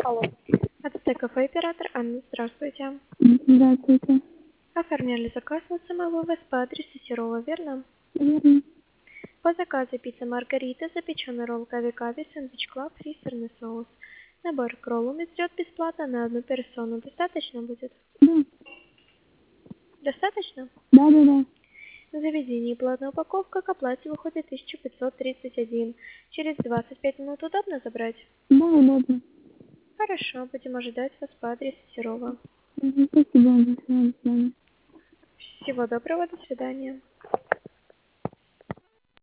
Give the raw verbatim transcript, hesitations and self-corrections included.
Алло. АТТ кафе оператор Анна, здравствуйте. Здравствуйте. Оформляли заказ на самовывоз по адресу Серова, верно? Верно. По заказу пицца Маргарита, запеченный ролл кави-кави, сэндвич клаб, фрисерный соус. Набор к роллам идет бесплатно на одну персону. Достаточно будет? Да. Достаточно? Да, да, да. В заведении платная упаковка к оплате выходит тысяча пятьсот тридцать один. Через двадцать пять минут удобно забрать? Да, удобно. Хорошо, будем ожидать вас по адресу Серова. Мгм. Спасибо вам, до свидания. Всего доброго, до свидания.